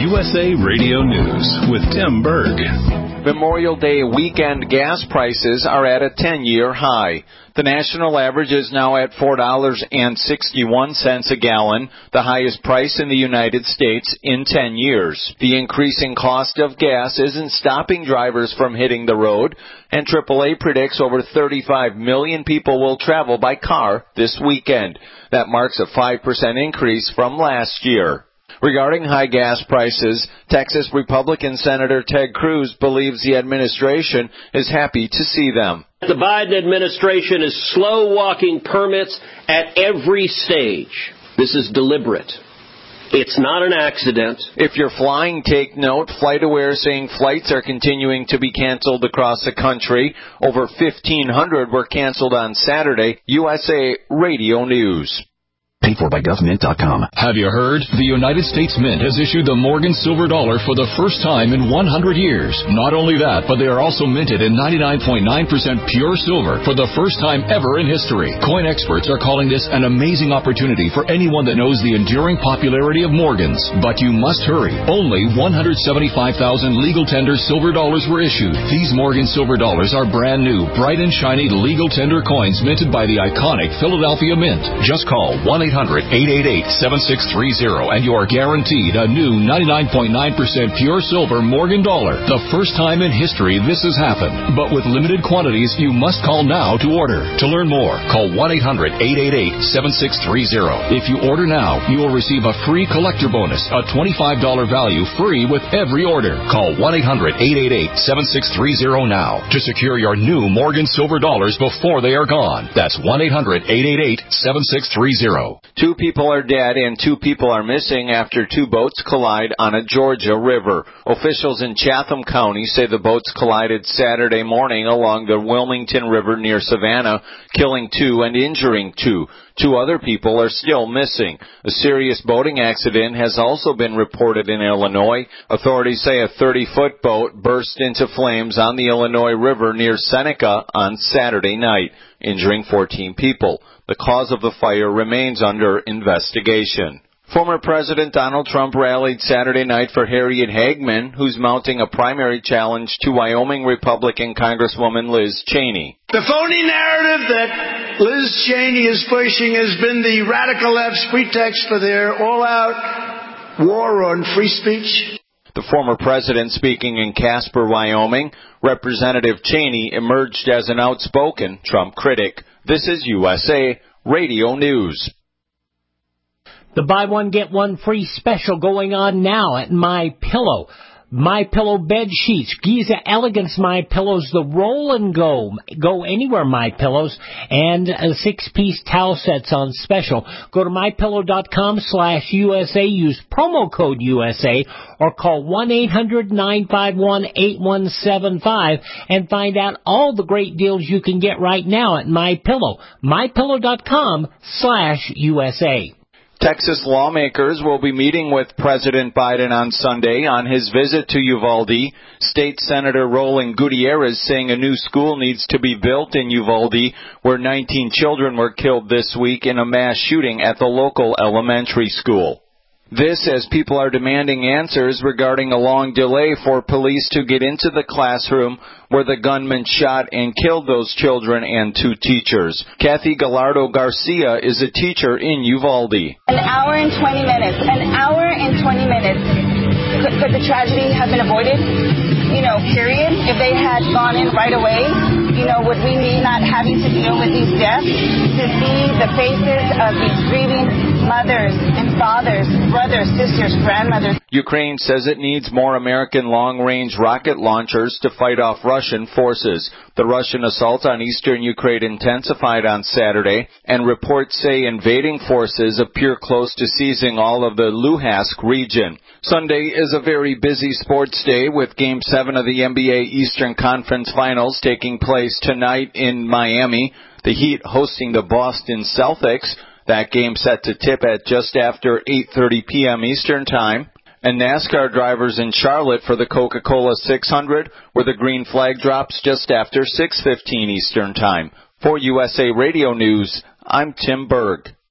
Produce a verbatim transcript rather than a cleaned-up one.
U S A Radio News with Tim Berg. Memorial Day weekend gas prices are at a ten-year high. The national average is now at four dollars and sixty-one cents a gallon, the highest price in the United States in ten years. The increasing cost of gas isn't stopping drivers from hitting the road, and triple A predicts over thirty-five million people will travel by car this weekend. That marks a five percent increase from last year. Regarding high gas prices, Texas Republican Senator Ted Cruz believes the administration is happy to see them. The Biden administration is slow-walking permits at every stage. This is deliberate. It's not an accident. If you're flying, take note. FlightAware saying flights are continuing to be canceled across the country. Over fifteen hundred were canceled on Saturday. U S A Radio News. Paid for by government dot com. Have you heard? The United States Mint has issued the Morgan Silver Dollar for the first time in one hundred years. Not only that, but they are also minted in ninety-nine point nine percent pure silver for the first time ever in history. Coin experts are calling this an amazing opportunity for anyone that knows the enduring popularity of Morgans. But you must hurry. Only one hundred seventy-five thousand legal tender silver dollars were issued. These Morgan Silver Dollars are brand new, bright and shiny legal tender coins minted by the iconic Philadelphia Mint. Just call one eight hundred eight eight eight seven six three zero and you are guaranteed a new ninety-nine point nine percent pure silver Morgan dollar. The first time in history this has happened. But with limited quantities, you must call now to order. To learn more, call one eight hundred eight eight eight seven six three zero. If you order now, you will receive a free collector bonus, a twenty-five dollars value free with every order. Call one eight hundred eight eight eight seven six three zero now to secure your new Morgan Silver Dollars before they are gone. That's one eight hundred eight eight eight seven six three zero. Two people are dead and two people are missing after two boats collide on a Georgia river. Officials in Chatham County say the boats collided Saturday morning along the Wilmington River near Savannah, killing two and injuring two. Two other people are still missing. A serious boating accident has also been reported in Illinois. Authorities say a thirty-foot boat burst into flames on the Illinois River near Seneca on Saturday night, injuring fourteen people. The cause of the fire remains under investigation. Former President Donald Trump rallied Saturday night for Harriet Hagman, who's mounting a primary challenge to Wyoming Republican Congresswoman Liz Cheney. The phony narrative that Liz Cheney is pushing has been the radical left's pretext for their all-out war on free speech. The former president speaking in Casper, Wyoming, Representative Cheney emerged as an outspoken Trump critic. This is U S A Radio News. The buy one, get one free special going on now at MyPillow. MyPillow bed sheets, Giza Elegance MyPillows, the roll and go, go anywhere MyPillows, and uh, six-piece towel sets on special. Go to MyPillow.com slash USA, use promo code U S A, or call one eight hundred nine five one eight one seven five and find out all the great deals you can get right now at MyPillow. MyPillow.com slash USA. Texas lawmakers will be meeting with President Biden on Sunday on his visit to Uvalde. State Senator Roland Gutierrez saying a new school needs to be built in Uvalde, where nineteen children were killed this week in a mass shooting at the local elementary school. This as people are demanding answers regarding a long delay for police to get into the classroom where the gunman shot and killed those children and two teachers. Kathy Gallardo Garcia is a teacher in Uvalde. An hour and twenty minutes. An hour and twenty minutes. Could, could the tragedy have been avoided? You know, period. If they had gone in right away, you know, would we be not having to deal with these deaths? To see the faces of these grieving mothers and fathers, brothers, sisters, grandmothers. Ukraine says it needs more American long-range rocket launchers to fight off Russian forces. The Russian assault on eastern Ukraine intensified on Saturday, and reports say invading forces appear close to seizing all of the Luhansk region. Sunday is a very busy sports day with Game seven of the N B A Eastern Conference Finals taking place tonight in Miami. The Heat hosting the Boston Celtics. That game set to tip at just after eight thirty p.m. Eastern Time. And NASCAR drivers in Charlotte for the Coca-Cola six hundred, where the green flag drops just after six fifteen Eastern Time. For U S A Radio News, I'm Tim Berg.